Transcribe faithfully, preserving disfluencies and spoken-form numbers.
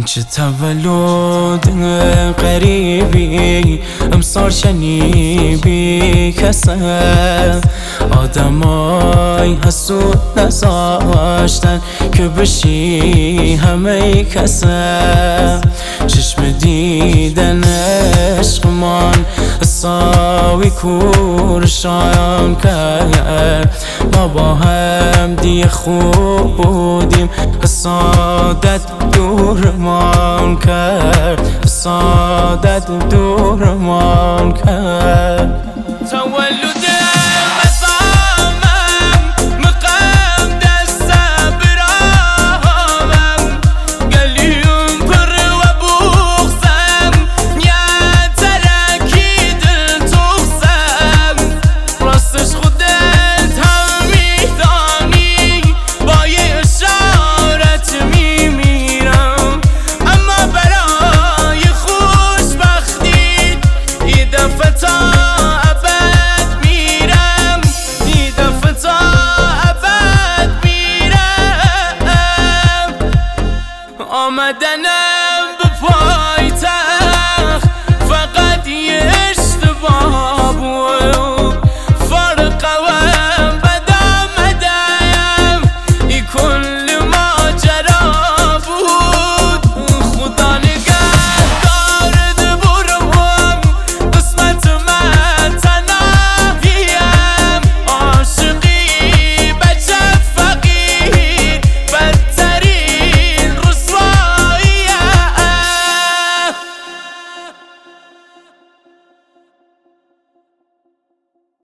چه تولد غریبی امسال شنیدی کسه آدمای حسود نذاشتن که بشی همه کسه چشم دیدن عشقمان حسابی کورشان کرد ما با هم دیگه خوب بودیم حسادت دورمان کرد حسادت دورمان کرد تولد آمدن